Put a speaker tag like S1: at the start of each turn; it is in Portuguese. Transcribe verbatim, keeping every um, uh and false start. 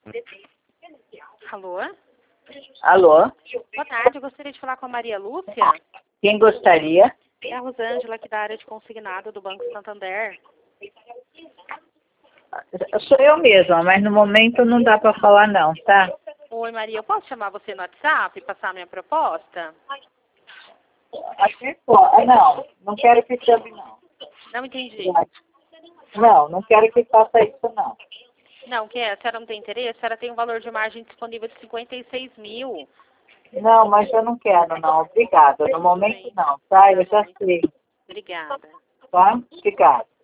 S1: Alô?
S2: Alô?
S1: Boa tarde, eu gostaria de falar com a Maria Lúcia.
S2: Quem gostaria?
S1: É a Rosângela, aqui da área de consignado do Banco Santander.
S2: Sou eu mesma, mas no momento não dá para falar não, tá?
S1: Oi, Maria, eu posso chamar você no WhatsApp e passar a minha proposta?
S2: Até pode. Não, não quero que chame não.
S1: Não entendi.
S2: Não, não quero que faça isso não.
S1: Não, que é? A senhora não tem interesse? A senhora tem um valor de margem disponível de cinquenta e seis mil.
S2: Não, mas eu não quero não, obrigada. No momento não, tá? Eu já sei,
S1: Obrigada.
S2: tá? Obrigada.